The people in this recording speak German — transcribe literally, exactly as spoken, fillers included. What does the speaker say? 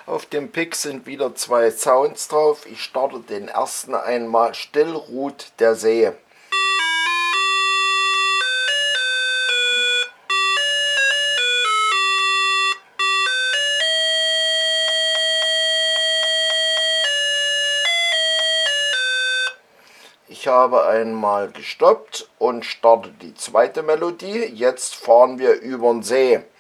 Auf dem Pick sind wieder zwei Sounds drauf. Ich starte den ersten einmal. Still ruht der See. Ich habe einmal gestoppt und starte die zweite Melodie. Jetzt fahren wir über den See.